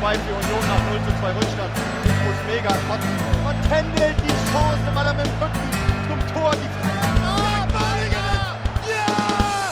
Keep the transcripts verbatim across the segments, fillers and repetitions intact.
zwei für Union nach null zu zwei Rückstand. Ich muss mega kotzen. Und Kendall die Chance, weil er mit dem Rücken zum Tor die Ah, Balinger! Ja!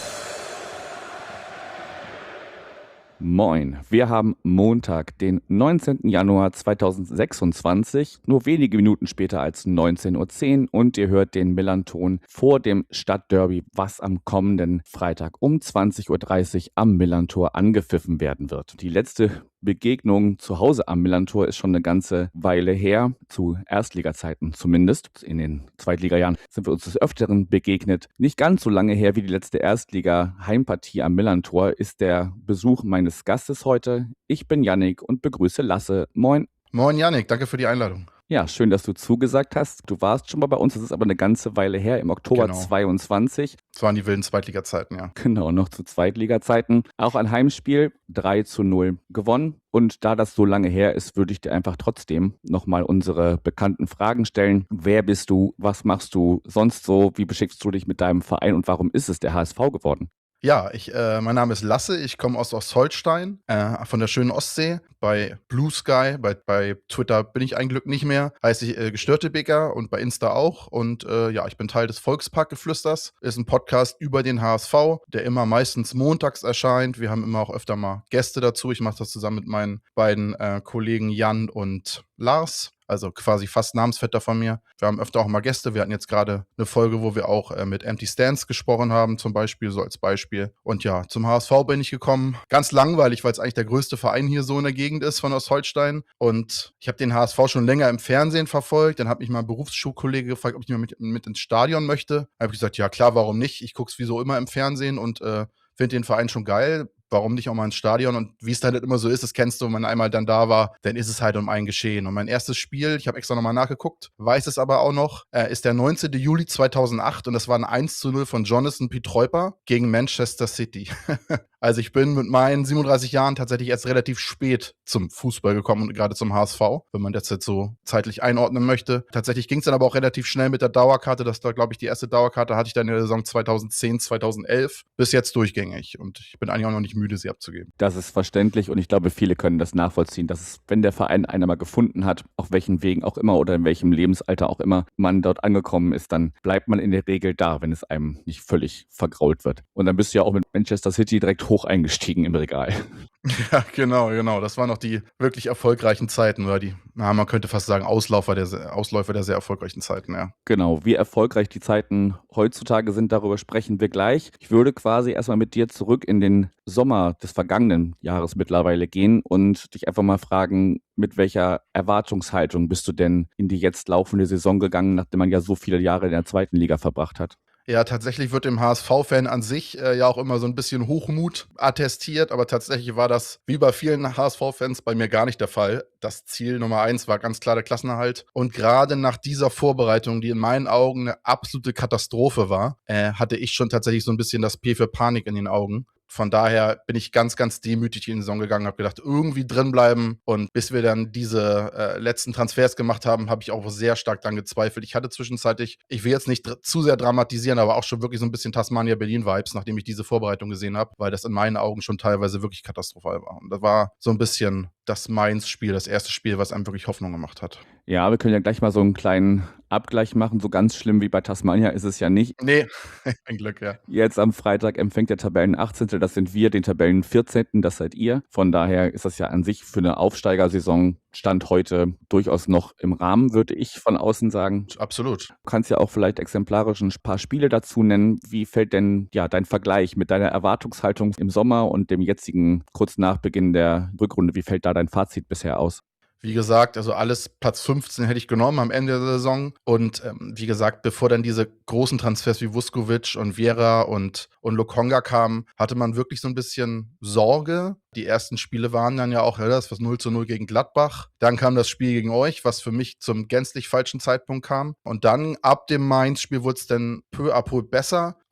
Moin, wir haben Montag, den neunzehnten Januar zweitausendsechsundzwanzig, nur wenige Minuten später als neunzehn Uhr zehn und ihr hört den Millern-Ton vor dem Stadtderby, was am kommenden Freitag um zwanzig Uhr dreißig am Millern-Tor angepfiffen werden wird. Die letzte Begegnung zu Hause am Millern-Tor ist schon eine ganze Weile her, zu Erstligazeiten zumindest. In den Zweitligajahren sind wir uns des Öfteren begegnet. Nicht ganz so lange her wie die letzte Erstliga-Heimpartie am Millern-Tor ist der Besuch meines Gastes heute. Ich bin Yannick und begrüße Lasse. Moin. Moin Yannick, danke für die Einladung. Ja, schön, dass du zugesagt hast. Du warst schon mal bei uns, das ist aber eine ganze Weile her, im Oktober Genau. zweiundzwanzig. Das waren die wilden Zweitliga-Zeiten, ja. Genau, noch zu Zweitliga-Zeiten. Auch ein Heimspiel, drei zu null gewonnen. Und da das so lange her ist, würde ich dir einfach trotzdem nochmal unsere bekannten Fragen stellen. Wer bist du? Was machst du sonst so? Wie beschickst du dich mit deinem Verein? Und warum ist es der H S V geworden? Ja, ich, äh, mein Name ist Lasse, ich komme aus Ostholstein, äh, von der schönen Ostsee. Bei Blue Sky, bei, bei Twitter bin ich ein Glück nicht mehr, heiße ich äh, Gestörtebeker und bei Insta auch. Und äh, ja, ich bin Teil des Volksparkgeflüsters, ist ein Podcast über den H S V, der immer meistens montags erscheint. Wir haben immer auch öfter mal Gäste dazu. Ich mache das zusammen mit meinen beiden äh, Kollegen Jan und Lars. Also quasi fast Namensvetter von mir. Wir haben öfter auch mal Gäste. Wir hatten jetzt gerade eine Folge, wo wir auch äh, mit Empty Stands gesprochen haben, zum Beispiel, so als Beispiel. Und ja, zum H S V bin ich gekommen. Ganz langweilig, weil es eigentlich der größte Verein hier so in der Gegend ist von Ostholstein. Und ich habe den H S V schon länger im Fernsehen verfolgt. Dann hat mich mein Berufsschulkollege gefragt, ob ich mal mit, mit ins Stadion möchte. Da habe ich gesagt, ja klar, warum nicht? Ich gucke es wie so immer im Fernsehen und äh, finde den Verein schon geil. Warum nicht auch mal ins Stadion? Und wie es dann halt immer so ist, das kennst du, wenn man einmal dann da war, dann ist es halt um ein Geschehen. Und mein erstes Spiel, ich habe extra nochmal nachgeguckt, weiß es aber auch noch, äh, ist der neunzehnten Juli zweitausendacht und das war ein eins zu null von Jonathan Pietreuper gegen Manchester City. Also ich bin mit meinen siebenunddreißig Jahren tatsächlich erst relativ spät zum Fußball gekommen und gerade zum H S V, wenn man das jetzt so zeitlich einordnen möchte. Tatsächlich ging es dann aber auch relativ schnell mit der Dauerkarte. Das war, glaube ich, die erste Dauerkarte hatte ich dann in der Saison zweitausendzehn, zweitausendelf bis jetzt durchgängig. Und ich bin eigentlich auch noch nicht müde, sie abzugeben. Das ist verständlich und ich glaube, viele können das nachvollziehen, dass es, wenn der Verein einen mal gefunden hat, auf welchen Wegen auch immer oder in welchem Lebensalter auch immer man dort angekommen ist, dann bleibt man in der Regel da, wenn es einem nicht völlig vergrault wird. Und dann bist du ja auch mit Manchester City direkt hoch eingestiegen im Regal. Ja, genau, genau. Das waren noch die wirklich erfolgreichen Zeiten oder die, na, man könnte fast sagen, Auslaufer der, Ausläufer der sehr erfolgreichen Zeiten, ja. Genau, wie erfolgreich die Zeiten heutzutage sind, darüber sprechen wir gleich. Ich würde quasi erstmal mit dir zurück in den Sommer des vergangenen Jahres mittlerweile gehen und dich einfach mal fragen, mit welcher Erwartungshaltung bist du denn in die jetzt laufende Saison gegangen, nachdem man ja so viele Jahre in der zweiten Liga verbracht hat? Ja, tatsächlich wird dem H S V-Fan an sich äh, ja auch immer so ein bisschen Hochmut attestiert, aber tatsächlich war das wie bei vielen H S V-Fans bei mir gar nicht der Fall. Das Ziel Nummer eins war ganz klar der Klassenerhalt. Und gerade nach dieser Vorbereitung, die in meinen Augen eine absolute Katastrophe war, äh, hatte ich schon tatsächlich so ein bisschen das P für Panik in den Augen. Von daher bin ich ganz, ganz demütig in die Saison gegangen, habe gedacht, irgendwie drin bleiben. Und bis wir dann diese äh, letzten Transfers gemacht haben, habe ich auch sehr stark daran gezweifelt. Ich hatte zwischenzeitlich, ich will jetzt nicht dr- zu sehr dramatisieren, aber auch schon wirklich so ein bisschen Tasmania-Berlin-Vibes, nachdem ich diese Vorbereitung gesehen habe, weil das in meinen Augen schon teilweise wirklich katastrophal war. Und das war so ein bisschen das Mainz-Spiel, das erste Spiel, was einem wirklich Hoffnung gemacht hat. Ja, wir können ja gleich mal so einen kleinen Abgleich machen. So ganz schlimm wie bei Tasmania ist es ja nicht. Nee, ein Glück, ja. Jetzt am Freitag empfängt der Tabellen achtzehnten Das sind wir, den Tabellen vierzehnten Das seid ihr. Von daher ist das ja an sich für eine Aufsteigersaison Stand heute durchaus noch im Rahmen, würde ich von außen sagen. Absolut. Du kannst ja auch vielleicht exemplarisch ein paar Spiele dazu nennen. Wie fällt denn ja dein Vergleich mit deiner Erwartungshaltung im Sommer und dem jetzigen, kurz nach Beginn der Rückrunde, wie fällt da dein Fazit bisher aus? Wie gesagt, also alles Platz fünfzehn hätte ich genommen am Ende der Saison. Und ähm, wie gesagt, bevor dann diese großen Transfers wie Vuskovic und Vieira und, und Lokonga kamen, hatte man wirklich so ein bisschen Sorge. Die ersten Spiele waren dann ja auch, ja, das war null zu null gegen Gladbach. Dann kam das Spiel gegen euch, was für mich zum gänzlich falschen Zeitpunkt kam. Und dann ab dem Mainz-Spiel wurde es dann peu à peu besser.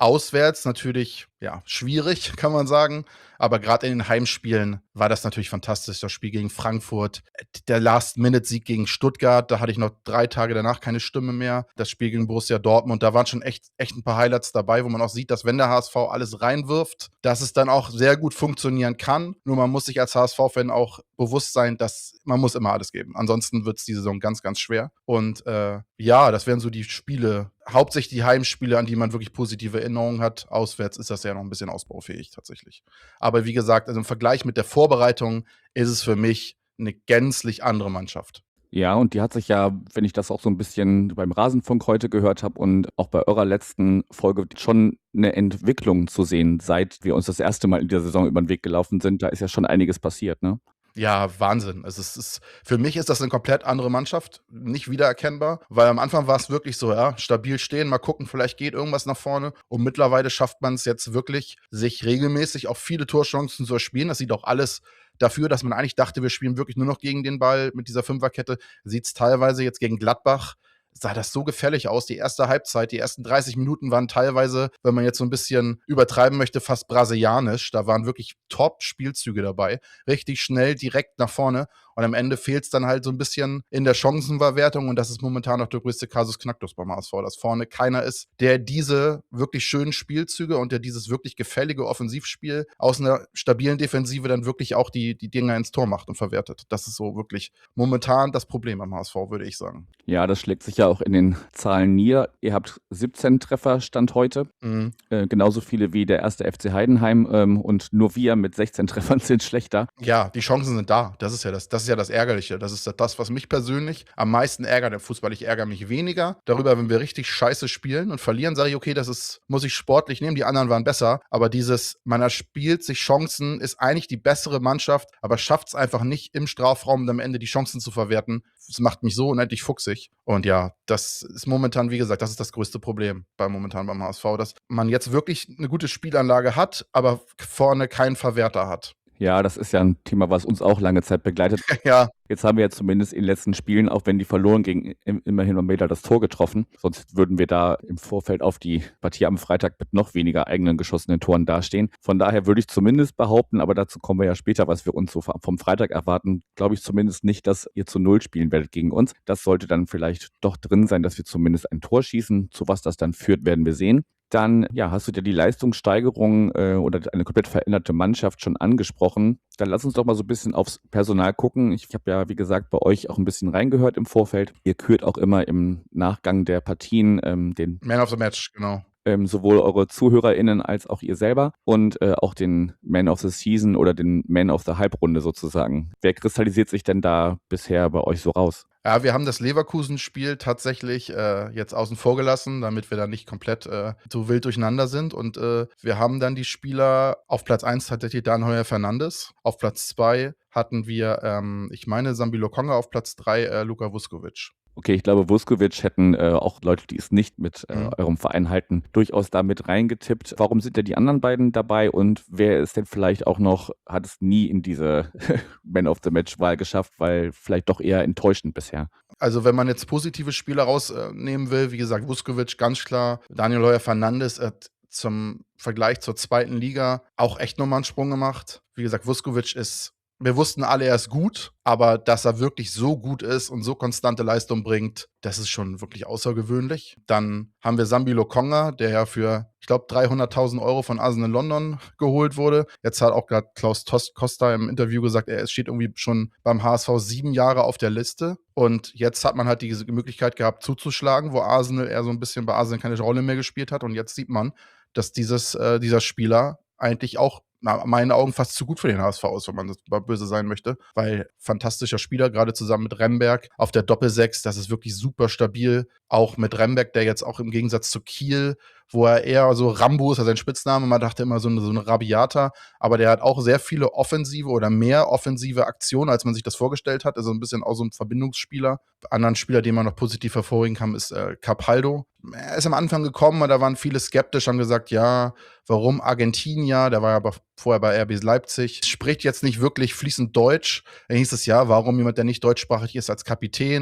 auswärts natürlich, ja, schwierig, kann man sagen. Aber gerade in den Heimspielen war das natürlich fantastisch. Das Spiel gegen Frankfurt, der Last-Minute-Sieg gegen Stuttgart, da hatte ich noch drei Tage danach keine Stimme mehr. Das Spiel gegen Borussia Dortmund, da waren schon echt, echt ein paar Highlights dabei, wo man auch sieht, dass wenn der H S V alles reinwirft, dass es dann auch sehr gut funktionieren kann. Nur man muss sich als H S V-Fan auch bewusst sein, dass man muss immer alles geben. Ansonsten wird es die Saison ganz, ganz schwer. Und äh, ja, das wären so die Spiele, hauptsächlich die Heimspiele, an die man wirklich positive Erinnerungen hat. Auswärts ist das ja noch ein bisschen ausbaufähig tatsächlich. Aber wie gesagt, also im Vergleich mit der Vorbereitung ist es für mich eine gänzlich andere Mannschaft. Ja, und die hat sich ja, wenn ich das auch so ein bisschen beim Rasenfunk heute gehört habe und auch bei eurer letzten Folge, schon eine Entwicklung zu sehen, seit wir uns das erste Mal in der Saison über den Weg gelaufen sind. Da ist ja schon einiges passiert, ne? Ja, Wahnsinn. Also es ist, für mich ist das eine komplett andere Mannschaft, nicht wiedererkennbar, weil am Anfang war es wirklich so, ja, stabil stehen, mal gucken, vielleicht geht irgendwas nach vorne und mittlerweile schafft man es jetzt wirklich, sich regelmäßig auch viele Torchancen zu erspielen. Das sieht auch alles dafür, dass man eigentlich dachte, wir spielen wirklich nur noch gegen den Ball mit dieser Fünferkette, sieht es teilweise jetzt gegen Gladbach, sah das so gefährlich aus. Die erste Halbzeit, die ersten dreißig Minuten waren teilweise, wenn man jetzt so ein bisschen übertreiben möchte, fast brasilianisch. Da waren wirklich Top-Spielzüge dabei. Richtig schnell, direkt nach vorne. Und am Ende fehlt es dann halt so ein bisschen in der Chancenverwertung. Und das ist momentan noch der größte Kasus Knacktus beim H S V, dass vorne keiner ist, der diese wirklich schönen Spielzüge und der dieses wirklich gefällige Offensivspiel aus einer stabilen Defensive dann wirklich auch die, die Dinger ins Tor macht und verwertet. Das ist so wirklich momentan das Problem am H S V, würde ich sagen. Ja, das schlägt sich ja auch in den Zahlen nieder. Ihr habt siebzehn Treffer Stand heute, Mhm. äh, genauso viele wie der erste F C Heidenheim, ähm, und nur wir mit sechzehn Treffern sind schlechter. Ja, die Chancen sind da. Das ist ja das, das ist ja das Ärgerliche. Das ist das, was mich persönlich am meisten ärgert im Fußball. Ich ärgere mich weniger darüber, wenn wir richtig scheiße spielen und verlieren, sage ich, okay, das ist, muss ich sportlich nehmen, die anderen waren besser. Aber dieses, man erspielt sich Chancen, ist eigentlich die bessere Mannschaft, aber schafft es einfach nicht im Strafraum am Ende die Chancen zu verwerten. Das macht mich so unendlich fuchsig. Und ja, das ist momentan, wie gesagt, das ist das größte Problem bei momentan beim H S V, dass man jetzt wirklich eine gute Spielanlage hat, aber vorne keinen Verwerter hat. Ja, das ist ja ein Thema, was uns auch lange Zeit begleitet. Ja, Jetzt haben wir ja zumindest in den letzten Spielen, auch wenn die verloren gingen, im- immerhin mal wieder das Tor getroffen. Sonst würden wir da im Vorfeld auf die Partie am Freitag mit noch weniger eigenen geschossenen Toren dastehen. Von daher würde ich zumindest behaupten, aber dazu kommen wir ja später, was wir uns so vom Freitag erwarten, glaube ich zumindest nicht, dass ihr zu Null spielen werdet gegen uns. Das sollte dann vielleicht doch drin sein, dass wir zumindest ein Tor schießen. Zu was das dann führt, werden wir sehen. Dann, ja, hast du dir die Leistungssteigerung äh, oder eine komplett veränderte Mannschaft schon angesprochen. Dann lass uns doch mal so ein bisschen aufs Personal gucken. Ich habe ja, wie gesagt, bei euch auch ein bisschen reingehört im Vorfeld. Ihr kürt auch immer im Nachgang der Partien ähm, den Man of the Match, genau. ähm, sowohl eure ZuhörerInnen als auch ihr selber und äh, auch den Man of the Season oder den Man of the Halbrunde sozusagen. Wer kristallisiert sich denn da bisher bei euch so raus? Ja, wir haben das Leverkusen-Spiel tatsächlich äh, jetzt außen vor gelassen, damit wir da nicht komplett äh, so wild durcheinander sind. Und äh, wir haben dann die Spieler auf Platz eins tatsächlich Dan Heuer Fernandes. Auf Platz zwei hatten wir, ähm, ich meine, Sambi Lokonga, auf Platz drei äh, Luka Vuskovic. Okay, ich glaube, Vuskovic hätten äh, auch Leute, die es nicht mit äh, Mhm. eurem Verein halten, durchaus da mit reingetippt. Warum sind denn die anderen beiden dabei und wer ist denn vielleicht auch noch, hat es nie in diese Man of the Match-Wahl geschafft, weil vielleicht doch eher enttäuschend bisher? Also wenn man jetzt positive Spieler rausnehmen will, wie gesagt, Vuskovic ganz klar, Daniel Heuer Fernandes hat zum Vergleich zur zweiten Liga auch echt nochmal einen Sprung gemacht. Wie gesagt, Vuskovic ist, wir wussten alle, er ist gut, aber dass er wirklich so gut ist und so konstante Leistung bringt, das ist schon wirklich außergewöhnlich. Dann haben wir Sambi Lokonga, der ja für, ich glaube, dreihunderttausend Euro von Arsenal London geholt wurde. Jetzt hat auch gerade Klaus Tos- Costa im Interview gesagt, er steht irgendwie schon beim H S V sieben Jahre auf der Liste. Und jetzt hat man halt diese Möglichkeit gehabt, zuzuschlagen, wo Arsenal eher so ein bisschen bei Arsenal keine Rolle mehr gespielt hat. Und jetzt sieht man, dass dieses, äh, dieser Spieler eigentlich auch na, in meinen Augen fast zu gut für den H S V ist, wenn man das mal böse sein möchte. Weil fantastischer Spieler, gerade zusammen mit Remberg auf der Doppelsechs, das ist wirklich super stabil. Auch mit Remberg, der jetzt auch im Gegensatz zu Kiel, wo er eher so Rambo ist, also sein Spitzname, man dachte immer so eine, so eine Rabiata, aber der hat auch sehr viele offensive oder mehr offensive Aktionen, als man sich das vorgestellt hat. Also ein bisschen auch so ein Verbindungsspieler. Anderen Spieler, den man noch positiv hervorheben kann, ist äh, Capaldo. Er ist am Anfang gekommen und da waren viele skeptisch, haben gesagt, ja, warum Argentinier? Der war ja aber vorher bei R B Leipzig. Spricht jetzt nicht wirklich fließend Deutsch. Dann hieß es ja, warum jemand, der nicht deutschsprachig ist, als Kapitän?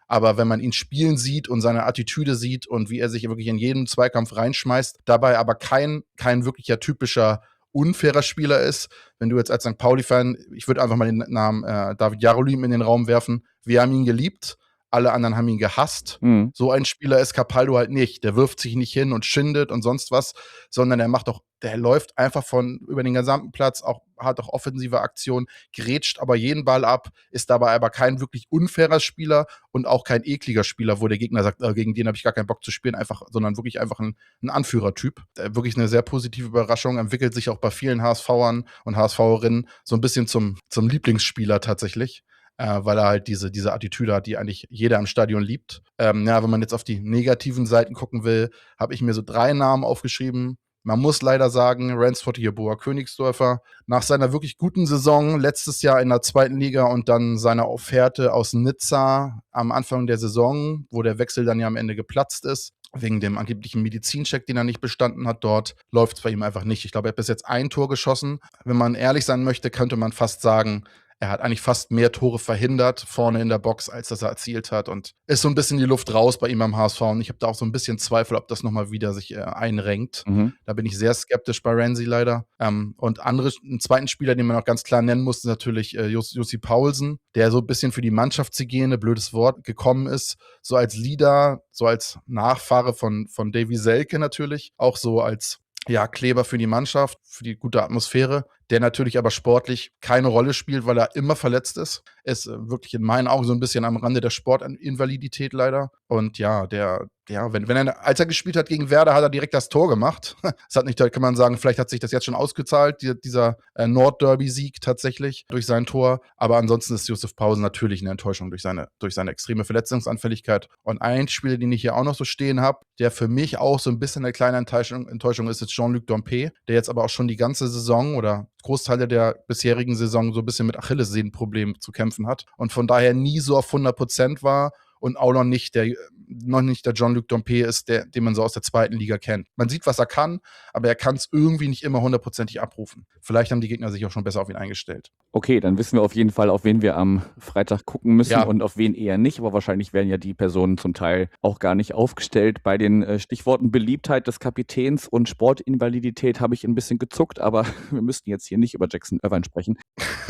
Aber wenn man ihn spielen sieht und seine Attitüde sieht und wie er sich wirklich in jeden Zweikampf reinschmeißt, dabei aber kein, kein wirklicher typischer unfairer Spieler ist. Wenn du jetzt als Sankt Pauli-Fan, ich würde einfach mal den Namen äh, David Jarolim in den Raum werfen, wir haben ihn geliebt, alle anderen haben ihn gehasst. Mhm. So ein Spieler ist Capaldo halt nicht. Der wirft sich nicht hin und schindet und sonst was, sondern er macht auch, der läuft einfach von über den gesamten Platz, auch, hat auch offensive Aktionen, grätscht aber jeden Ball ab, ist dabei aber kein wirklich unfairer Spieler und auch kein ekliger Spieler, wo der Gegner sagt, äh, gegen den habe ich gar keinen Bock zu spielen, einfach, sondern wirklich einfach ein, ein Anführertyp. Äh, wirklich eine sehr positive Überraschung, entwickelt sich auch bei vielen HSVern und HSVerinnen so ein bisschen zum, zum Lieblingsspieler tatsächlich. Äh, weil er halt diese, diese Attitüde hat, die eigentlich jeder im Stadion liebt. Ähm, ja, wenn man jetzt auf die negativen Seiten gucken will, habe ich mir so drei Namen aufgeschrieben. Man muss leider sagen, Ransford Yeboah Königsdörfer, nach seiner wirklich guten Saison letztes Jahr in der zweiten Liga und dann seiner Offerte aus Nizza am Anfang der Saison, wo der Wechsel dann ja am Ende geplatzt ist, wegen dem angeblichen Medizincheck, den er nicht bestanden hat dort, läuft es bei ihm einfach nicht. Ich glaube, er hat bis jetzt ein Tor geschossen. Wenn man ehrlich sein möchte, könnte man fast sagen, er hat eigentlich fast mehr Tore verhindert vorne in der Box, als dass er erzielt hat. Und ist so ein bisschen die Luft raus bei ihm am H S V. Und ich habe da auch so ein bisschen Zweifel, ob das nochmal wieder sich äh, einrenkt. Mhm. Da bin ich sehr skeptisch bei Ramsey leider. Ähm, und andere, einen zweiten Spieler, den man auch ganz klar nennen muss, ist natürlich äh, Jus- Jussi Paulsen, der so ein bisschen für die Mannschaftshygiene, blödes Wort, gekommen ist. So als Leader, so als Nachfahre von, von Davy Selke natürlich. Auch so als ja, Kleber für die Mannschaft, für die gute Atmosphäre, der natürlich aber sportlich keine Rolle spielt, weil er immer verletzt ist. Ist äh, wirklich in meinen Augen so ein bisschen am Rande der Sportinvalidität leider. Und ja, der, ja, wenn, wenn er, als er gespielt hat gegen Werder, hat er direkt das Tor gemacht. Das hat nicht, da kann man sagen, vielleicht hat sich das jetzt schon ausgezahlt, die, dieser äh, Nordderby-Sieg tatsächlich durch sein Tor. Aber ansonsten ist Josef Pausen natürlich eine Enttäuschung durch seine, durch seine extreme Verletzungsanfälligkeit. Und ein Spieler, den ich hier auch noch so stehen habe, der für mich auch so ein bisschen eine kleine Enttäuschung, Enttäuschung ist, ist Jean-Luc Dompe, der jetzt aber auch schon die ganze Saison oder Großteile der bisherigen Saison so ein bisschen mit Achillessehnenproblemen zu kämpfen hat und von daher nie so auf hundert Prozent war und auch noch nicht der, noch nicht der Jean-Luc Dompe ist, der, den man so aus der zweiten Liga kennt. Man sieht, was er kann, aber er kann es irgendwie nicht immer hundertprozentig abrufen. Vielleicht haben die Gegner sich auch schon besser auf ihn eingestellt. Okay, dann wissen wir auf jeden Fall, auf wen wir am Freitag gucken müssen Ja. und auf wen eher nicht. Aber wahrscheinlich werden ja die Personen zum Teil auch gar nicht aufgestellt. Bei den äh, Stichworten Beliebtheit des Kapitäns und Sportinvalidität habe ich ein bisschen gezuckt, aber wir müssten jetzt hier nicht über Jackson Irvine sprechen.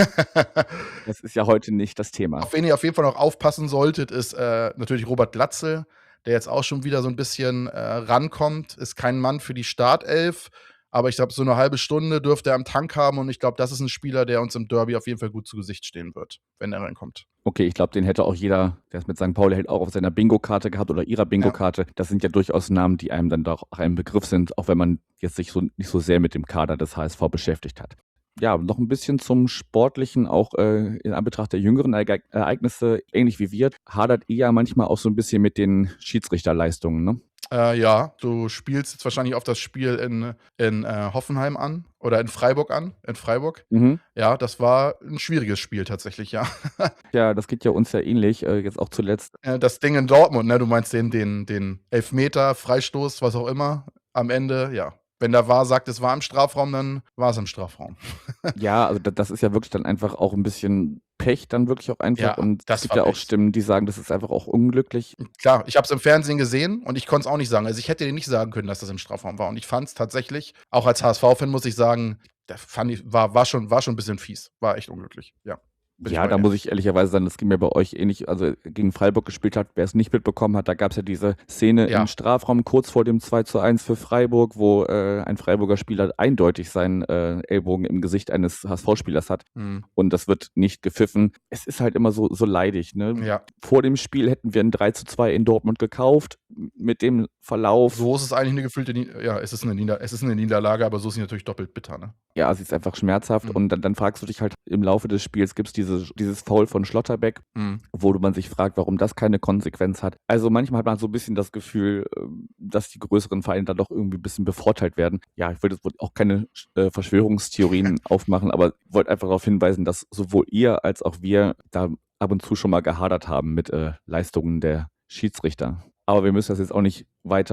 Das ist ja heute nicht das Thema. Auf wen ihr auf jeden Fall noch aufpassen solltet, ist äh, natürlich Robert Glatzel, der jetzt auch schon wieder so ein bisschen äh, rankommt. Ist kein Mann für die Startelf, aber ich glaube, so eine halbe Stunde dürfte er am Tank haben und ich glaube, das ist ein Spieler, der uns im Derby auf jeden Fall gut zu Gesicht stehen wird, wenn er reinkommt. Okay, ich glaube, den hätte auch jeder, der es mit Sankt Pauli hält, auch auf seiner Bingo-Karte gehabt oder ihrer Bingo-Karte. Das sind ja durchaus Namen, die einem dann doch auch ein Begriff sind, auch wenn man jetzt sich so nicht so sehr mit dem Kader des H S V beschäftigt hat. Ja, noch ein bisschen zum Sportlichen, auch äh, in Anbetracht der jüngeren Ereig- Ereignisse, ähnlich wie wir, hadert ihr ja manchmal auch so ein bisschen mit den Schiedsrichterleistungen, ne? Äh, ja, du spielst jetzt wahrscheinlich auf das Spiel in, in äh, Hoffenheim an oder in Freiburg an, in Freiburg. Mhm. Ja, das war ein schwieriges Spiel tatsächlich, ja. Ja, das geht ja uns ja ähnlich, äh, jetzt auch zuletzt. Äh, Das Ding in Dortmund, ne? Du meinst den, den, den Elfmeter, Freistoß, was auch immer, am Ende, ja. Wenn da war, sagt, es war im Strafraum, dann war es im Strafraum. Ja, also da- das ist ja wirklich dann einfach auch ein bisschen Pech dann wirklich auch einfach. Ja, Und das es gibt war ja auch Pech. Stimmen, die sagen, das ist einfach auch unglücklich. Klar, ich habe es im Fernsehen gesehen und ich konnte es auch nicht sagen. Also ich hätte dir nicht sagen können, dass das im Strafraum war. Und ich fand es tatsächlich, auch als H S V-Fan muss ich sagen, der fand ich, war, war, schon, war schon ein bisschen fies. War echt unglücklich, ja. Bin ich Ja, bei da dir. muss ich ehrlicherweise sagen, das ging mir bei euch ähnlich. Also gegen Freiburg gespielt hat, wer es nicht mitbekommen hat, da gab es ja diese Szene Ja. im Strafraum kurz vor dem zwei zu eins für Freiburg, wo äh, ein Freiburger Spieler eindeutig seinen äh, Ellbogen im Gesicht eines H S V-Spielers hat. Hm. Und das wird nicht gepfiffen. Es ist halt immer so, so leidig. Ne? Ja, Vor dem Spiel hätten wir ein drei zu zwei in Dortmund gekauft. Mit dem Verlauf. so ist es eigentlich eine gefühlte, Nie ja, es ist eine, Nieder es ist eine Niederlage, aber so ist sie natürlich doppelt bitter, ne? Ja, sie ist einfach schmerzhaft. Mhm. Und dann, dann fragst du dich halt im Laufe des Spiels, gibt es diese, dieses Foul von Schlotterbeck, Hm. wo man sich fragt, warum das keine Konsequenz hat. Also manchmal hat man so ein bisschen das Gefühl, ähm, dass die größeren Vereine da doch irgendwie ein bisschen bevorteilt werden. Ja, ich wollte jetzt auch keine äh, Verschwörungstheorien aufmachen, aber wollte einfach darauf hinweisen, dass sowohl ihr als auch wir da ab und zu schon mal gehadert haben mit äh, Leistungen der Schiedsrichter. Aber wir müssen das jetzt auch nicht weiter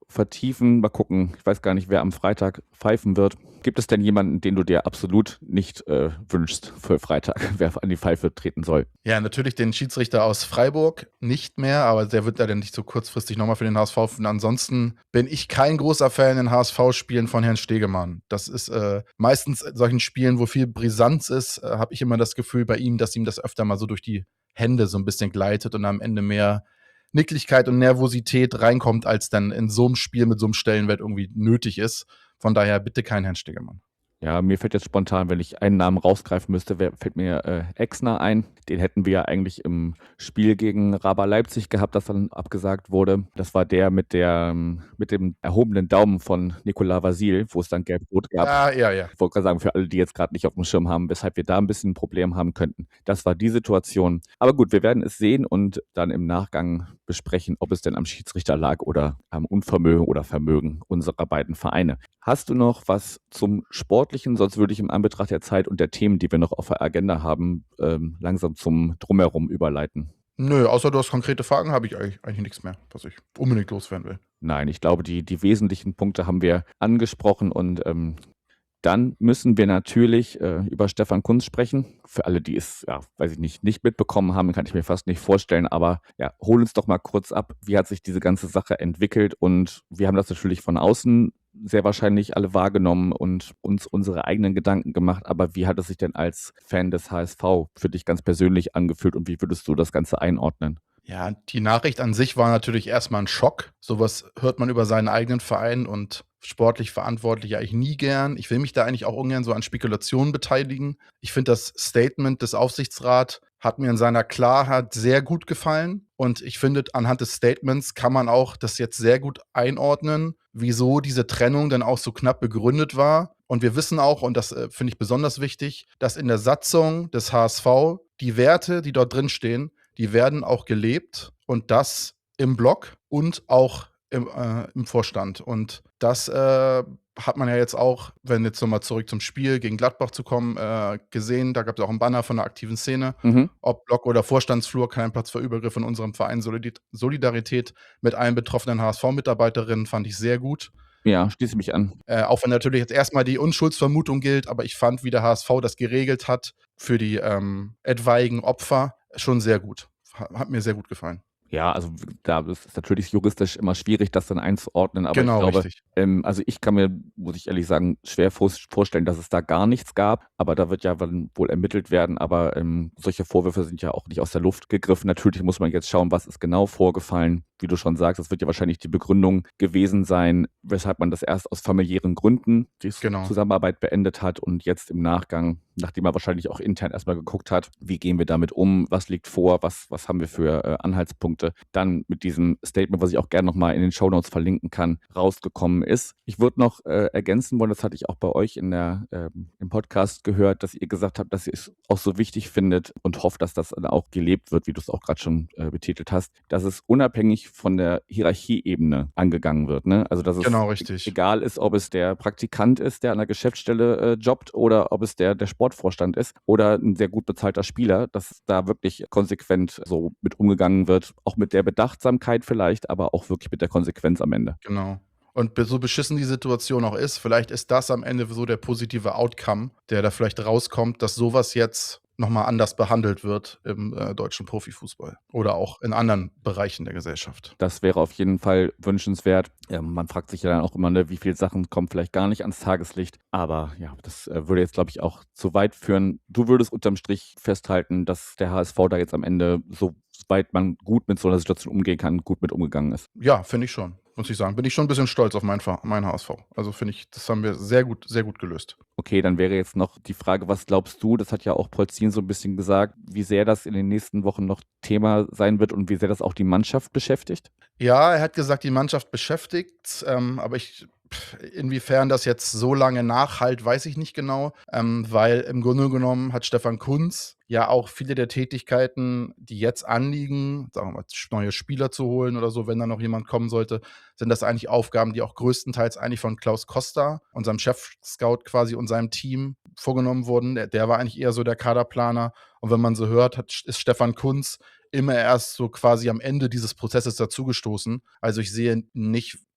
vertiefen. Mal gucken, ich weiß gar nicht, wer am Freitag pfeifen wird. Gibt es denn jemanden, den du dir absolut nicht äh, wünschst für Freitag, wer an die Pfeife treten soll? Ja, natürlich den Schiedsrichter aus Freiburg nicht mehr, aber der wird leider nicht so kurzfristig nochmal für den H S V. Und ansonsten bin ich kein großer Fan in H S V-Spielen von Herrn Stegemann. Das ist äh, meistens in solchen Spielen, wo viel Brisanz ist, äh, habe ich immer das Gefühl bei ihm, dass ihm das öfter mal so durch die Hände so ein bisschen gleitet und am Ende mehr Nicklichkeit und Nervosität reinkommt, als dann in so einem Spiel mit so einem Stellenwert irgendwie nötig ist. Von daher bitte kein Herrn Stegemann. Ja, mir fällt jetzt spontan, wenn ich einen Namen rausgreifen müsste, wer, fällt mir äh, Exner ein. Den hätten wir ja eigentlich im Spiel gegen Raba Leipzig gehabt, das dann abgesagt wurde. Das war der mit, der, mit dem erhobenen Daumen von Nicolas Vasil, wo es dann gelb-rot gab. Ja, ja, ja. Ich wollte gerade sagen, für alle, die jetzt gerade nicht auf dem Schirm haben, weshalb wir da ein bisschen ein Problem haben könnten. Das war die Situation. Aber gut, wir werden es sehen und dann im Nachgang besprechen, ob es denn am Schiedsrichter lag oder am Unvermögen oder Vermögen unserer beiden Vereine. Hast du noch was zum Sportlichen? Sonst würde ich im Anbetracht der Zeit und der Themen, die wir noch auf der Agenda haben, ähm, langsam zum Drumherum überleiten. Nö, außer du hast konkrete Fragen, habe ich eigentlich, eigentlich nichts mehr, was ich unbedingt loswerden will. Nein, ich glaube, die, die wesentlichen Punkte haben wir angesprochen und ähm, dann müssen wir natürlich äh, über Stefan Kuntz sprechen. Für alle, die es, ja, weiß ich nicht, nicht mitbekommen haben, kann ich mir fast nicht vorstellen. Aber ja, hol uns doch mal kurz ab, wie hat sich diese ganze Sache entwickelt? Und wir haben das natürlich von außen sehr wahrscheinlich alle wahrgenommen und uns unsere eigenen Gedanken gemacht. Aber wie hat es sich denn als Fan des H S V für dich ganz persönlich angefühlt und wie würdest du das Ganze einordnen? Ja, die Nachricht an sich war natürlich erstmal ein Schock. Sowas hört man über seinen eigenen Verein und sportlich Verantwortliche eigentlich nie gern. Ich will mich da eigentlich auch ungern so an Spekulationen beteiligen. Ich finde, das Statement des Aufsichtsrats hat mir in seiner Klarheit sehr gut gefallen. Und ich finde, anhand des Statements kann man auch das jetzt sehr gut einordnen, wieso diese Trennung dann auch so knapp begründet war. Und wir wissen auch, und das äh, finde ich besonders wichtig, dass in der Satzung des H S V die Werte, die dort drin stehen, die werden auch gelebt und das im Block und auch im, äh, im Vorstand. Und das äh, hat man ja jetzt auch, wenn jetzt nochmal zurück zum Spiel gegen Gladbach zu kommen, äh, gesehen. Da gab es auch einen Banner von der aktiven Szene. Mhm. Ob Block oder Vorstandsflur, kein Platz für Übergriffe in unserem Verein. Solid- Solidarität mit allen betroffenen H S V-Mitarbeiterinnen fand ich sehr gut. Ja, schließe mich an. Äh, auch wenn natürlich jetzt erstmal die Unschuldsvermutung gilt, aber ich fand, wie der H S V das geregelt hat für die ähm, etwaigen Opfer, schon sehr gut. Hat, hat mir sehr gut gefallen. Ja, also da ist es natürlich juristisch immer schwierig, das dann einzuordnen, aber Genau, ich glaube, richtig. ähm, also ich kann mir, muss ich ehrlich sagen, schwer vor, vorstellen, dass es da gar nichts gab, aber da wird ja dann wohl ermittelt werden, aber ähm, solche Vorwürfe sind ja auch nicht aus der Luft gegriffen. Natürlich muss man jetzt schauen, was ist genau vorgefallen. Wie du schon sagst, das wird ja wahrscheinlich die Begründung gewesen sein, weshalb man das erst aus familiären Gründen die Genau. Zusammenarbeit beendet hat und jetzt im Nachgang, nachdem er wahrscheinlich auch intern erstmal geguckt hat, wie gehen wir damit um, was liegt vor, was, was haben wir für äh, Anhaltspunkte, dann mit diesem Statement, was ich auch gerne nochmal in den Shownotes verlinken kann, rausgekommen ist. Ich würde noch äh, ergänzen wollen, das hatte ich auch bei euch in der, äh, im Podcast gehört, dass ihr gesagt habt, dass ihr es auch so wichtig findet und hofft, dass das dann auch gelebt wird, wie du es auch gerade schon äh, betitelt hast, dass es unabhängig von der Hierarchieebene angegangen wird. Ne? Also dass es Genau, richtig. egal ist, ob es der Praktikant ist, der an der Geschäftsstelle äh, jobbt oder ob es der, der Sportvorstand ist oder ein sehr gut bezahlter Spieler, dass da wirklich konsequent so mit umgegangen wird, auch mit der Bedachtsamkeit vielleicht, aber auch wirklich mit der Konsequenz am Ende. Genau. Und be- so beschissen die Situation auch ist, vielleicht ist das am Ende so der positive Outcome, der da vielleicht rauskommt, dass sowas jetzt nochmal anders behandelt wird im äh, deutschen Profifußball oder auch in anderen Bereichen der Gesellschaft. Das wäre auf jeden Fall wünschenswert. Ja, man fragt sich ja dann auch immer, ne, wie viele Sachen kommen vielleicht gar nicht ans Tageslicht. Aber ja, das äh, würde jetzt, glaube ich, auch zu weit führen. Du würdest unterm Strich festhalten, dass der H S V da jetzt am Ende, soweit man gut mit so einer Situation umgehen kann, gut mit umgegangen ist. Ja, finde ich schon, muss ich sagen. Bin ich schon ein bisschen stolz auf mein, Ver- mein H S V. Also finde ich, das haben wir sehr gut, sehr gut gelöst. Okay, dann wäre jetzt noch die Frage, was glaubst du, das hat ja auch Polzin so ein bisschen gesagt, wie sehr das in den nächsten Wochen noch Thema sein wird und wie sehr das auch die Mannschaft beschäftigt? Ja, er hat gesagt, die Mannschaft beschäftigt, ähm, aber ich, pff, inwiefern das jetzt so lange nachhalt, weiß ich nicht genau, ähm, weil im Grunde genommen hat Stefan Kuntz ja auch viele der Tätigkeiten, die jetzt anliegen, sagen wir mal, neue Spieler zu holen oder so, wenn da noch jemand kommen sollte, sind das eigentlich Aufgaben, die auch größtenteils eigentlich von Klaus Costa, unserem Chef-Scout quasi und seinem Team vorgenommen wurden. Der, der war eigentlich eher so der Kaderplaner. Und wenn man so hört, hat, ist Stefan Kuntz immer erst so quasi am Ende dieses Prozesses dazugestoßen. Also ich sehe nicht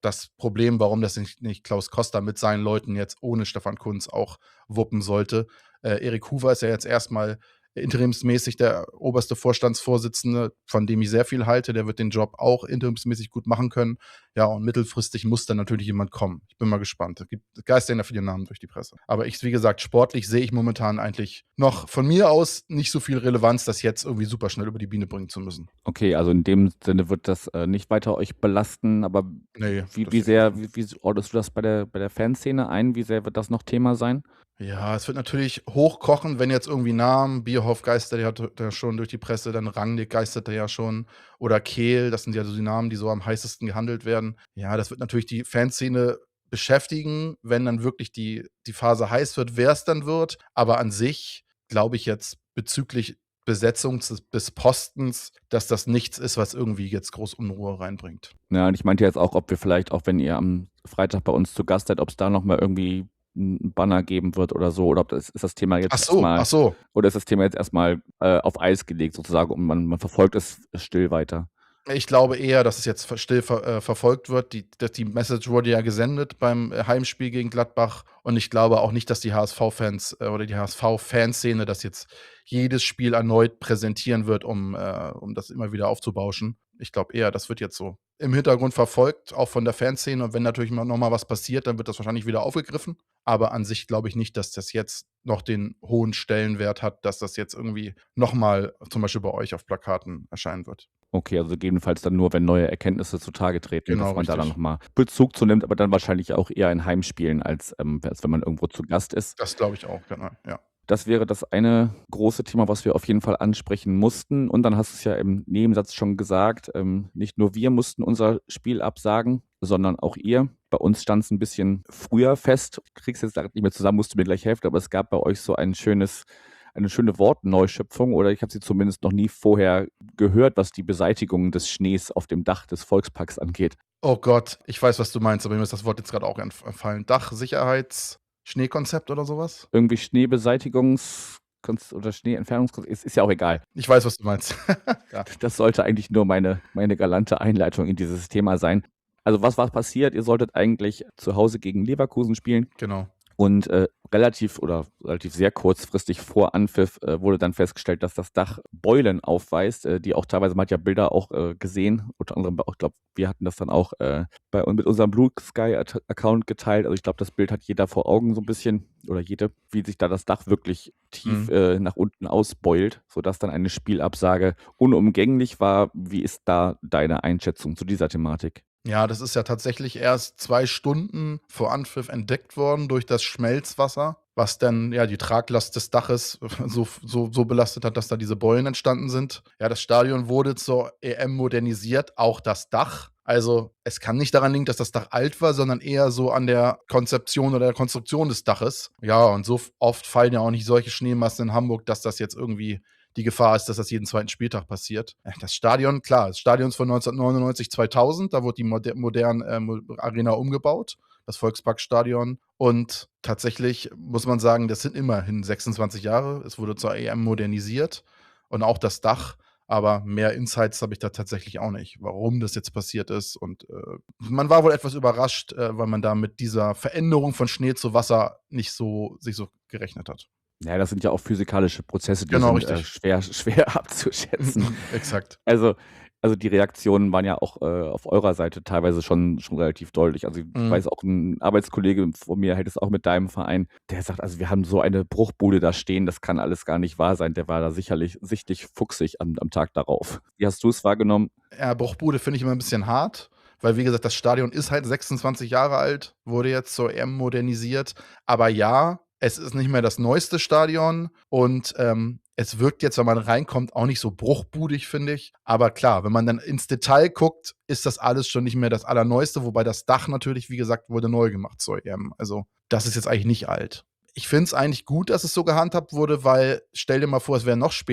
das Problem, warum das nicht, nicht Klaus Costa mit seinen Leuten jetzt ohne Stefan Kuntz auch wuppen sollte. Äh, Erik Hoover ist ja jetzt erstmal interimsmäßig der oberste Vorstandsvorsitzende, von dem ich sehr viel halte. Der wird den Job auch interimsmäßig gut machen können. Ja, und mittelfristig muss dann natürlich jemand kommen. Ich bin mal gespannt. Es gibt geistern ja viele Namen durch die Presse. Aber ich, wie gesagt, sportlich sehe ich momentan eigentlich noch von mir aus nicht so viel Relevanz, das jetzt irgendwie super schnell über die Biene bringen zu müssen. Okay, also in dem Sinne wird das äh, nicht weiter euch belasten, aber Nee, wie, das wie sehe ich sehr, auch nicht. wie, wie ordnest du das bei der, bei der Fanszene ein? Wie sehr wird das noch Thema sein? Ja, es wird natürlich hochkochen, wenn jetzt irgendwie Namen, Bierhoff geistert ja d- da schon durch die Presse, dann Rangnick geisterte ja schon oder Kehl, das sind ja so die Namen, die so am heißesten gehandelt werden. Ja, das wird natürlich die Fanszene beschäftigen, wenn dann wirklich die, die Phase heiß wird, wer es dann wird. Aber an sich glaube ich jetzt bezüglich Besetzung des, des Postens, dass das nichts ist, was irgendwie jetzt groß Unruhe reinbringt. Ja, und ich meinte jetzt auch, ob wir vielleicht, auch wenn ihr am Freitag bei uns zu Gast seid, ob es da nochmal irgendwie einen Banner geben wird oder so, oder ob das ist das Thema jetzt Ach so, erstmal, ach so. oder ist das Thema jetzt erstmal äh, auf Eis gelegt sozusagen und man, man verfolgt es still weiter. Ich glaube eher, dass es jetzt ver- still ver äh, verfolgt wird. Die, dass die Message wurde ja gesendet beim äh, Heimspiel gegen Gladbach. Und ich glaube auch nicht, dass die H S V-Fans äh, oder die H S V-Fanszene das jetzt jedes Spiel erneut präsentieren wird, um, äh, um das immer wieder aufzubauschen. Ich glaube eher, das wird jetzt so im Hintergrund verfolgt, auch von der Fanszene. Und wenn natürlich mal nochmal was passiert, dann wird das wahrscheinlich wieder aufgegriffen. Aber an sich glaube ich nicht, dass das jetzt noch den hohen Stellenwert hat, dass das jetzt irgendwie nochmal zum Beispiel bei euch auf Plakaten erscheinen wird. Okay, also gegebenenfalls dann nur, wenn neue Erkenntnisse zutage treten, Genau, dass man da dann richtig. nochmal Bezug zu nimmt, aber dann wahrscheinlich auch eher in Heimspielen, als, ähm, als wenn man irgendwo zu Gast ist. Das glaube ich auch, genau, ja. Das wäre das eine große Thema, was wir auf jeden Fall ansprechen mussten. Und dann hast du es ja im Nebensatz schon gesagt, ähm, nicht nur wir mussten unser Spiel absagen, sondern auch ihr. Bei uns stand es ein bisschen früher fest. Ich krieg's jetzt nicht mehr zusammen, musst du mir gleich helfen, aber es gab bei euch so ein schönes, eine schöne Wortneuschöpfung, oder ich habe sie zumindest noch nie vorher gehört, was die Beseitigung des Schnees auf dem Dach des Volksparks angeht. Oh Gott, ich weiß, was du meinst, aber mir ist das Wort jetzt gerade auch entf- entfallen. Dachsicherheits Schneekonzept oder sowas? Irgendwie Schneebeseitigungs- oder Schneeentfernungskonzept, ist, ist ja auch egal. Ich weiß, was du meinst. Ja, Das sollte eigentlich nur meine, meine galante Einleitung in dieses Thema sein. Also was war passiert? Ihr solltet eigentlich zu Hause gegen Leverkusen spielen genau. und äh, relativ oder relativ sehr kurzfristig vor Anpfiff äh, wurde dann festgestellt, dass das Dach Beulen aufweist, äh, die auch teilweise, man hat ja Bilder auch äh, gesehen, unter anderem, auch, ich glaube, wir hatten das dann auch äh, bei, mit unserem Blue Sky Account geteilt. Also ich glaube, das Bild hat jeder vor Augen so ein bisschen, oder jede, wie sich da das Dach wirklich tief Mhm. äh, nach unten ausbeult, sodass dann eine Spielabsage unumgänglich war. Wie ist da deine Einschätzung zu dieser Thematik? Ja, das ist ja tatsächlich erst zwei Stunden vor Anpfiff entdeckt worden durch das Schmelzwasser, was dann ja die Traglast des Daches so, so, so belastet hat, dass da diese Beulen entstanden sind. Ja, das Stadion wurde zur E M modernisiert, auch das Dach. Also es kann nicht daran liegen, dass das Dach alt war, sondern eher so an der Konzeption oder der Konstruktion des Daches. Ja, und so oft fallen ja auch nicht solche Schneemassen in Hamburg, dass das jetzt irgendwie die Gefahr ist, dass das jeden zweiten Spieltag passiert. Äh, Das Stadion, klar, das Stadion ist von neunzehnhundertneunundneunzig, zweitausend, da wurde die moder moderne ähm, Arena umgebaut, das Volksparkstadion. Und tatsächlich muss man sagen, das sind immerhin sechsundzwanzig Jahre. Es wurde zur E M modernisiert und auch das Dach. Aber mehr Insights habe ich da tatsächlich auch nicht, warum das jetzt passiert ist. Und äh, man war wohl etwas überrascht, äh, weil man da mit dieser Veränderung von Schnee zu Wasser nicht so sich so gerechnet hat. Ja, das sind ja auch physikalische Prozesse, die Genau, sind äh, richtig. schwer, schwer abzuschätzen. Exakt. Also, also die Reaktionen waren ja auch äh, auf eurer Seite teilweise schon, schon relativ deutlich. Also ich Mhm. weiß auch, ein Arbeitskollege von mir hält es auch mit deinem Verein, der sagt, also wir haben so eine Bruchbude da stehen, das kann alles gar nicht wahr sein. Der war da sicherlich sichtlich fuchsig am, am Tag darauf. Wie hast du es wahrgenommen? Ja, Bruchbude finde ich immer ein bisschen hart, weil wie gesagt, das Stadion ist halt sechsundzwanzig Jahre alt, wurde jetzt zur E M modernisiert. Aber ja, es ist nicht mehr das neueste Stadion und ähm, es wirkt jetzt, wenn man reinkommt, auch nicht so bruchbudig, finde ich. Aber klar, wenn man dann ins Detail guckt, ist das alles schon nicht mehr das Allerneueste, wobei das Dach natürlich, wie gesagt, wurde neu gemacht zur E M. Also das ist jetzt eigentlich nicht alt. Ich finde es eigentlich gut, dass es so gehandhabt wurde, weil stell dir mal vor, es wäre noch später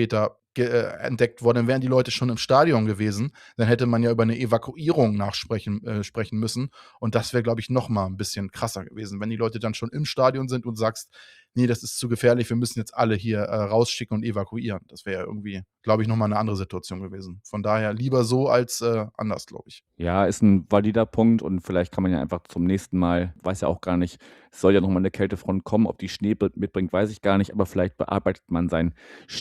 ge äh, entdeckt worden, dann wären die Leute schon im Stadion gewesen. Dann hätte man ja über eine Evakuierung nachsprechen äh, sprechen müssen. Und das wäre, glaube ich, noch mal 'n bisschen krasser gewesen, wenn die Leute dann schon im Stadion sind und sagst: „Ne, das ist zu gefährlich, wir müssen jetzt alle hier, äh, rausschicken und evakuieren." Das wäre ja irgendwie, glaube ich, noch mal 'ne andere Situation gewesen. Von daher lieber so als, äh, anders, glaube ich. Ja, ist ein valider Punkt und vielleicht kann man ja einfach zum nächsten Mal, weiß ja auch gar nicht, es soll ja noch mal 'ne Kältefront kommen, ob die Schnee be mitbringt, weiß ich gar nicht, aber vielleicht bearbeitet man sein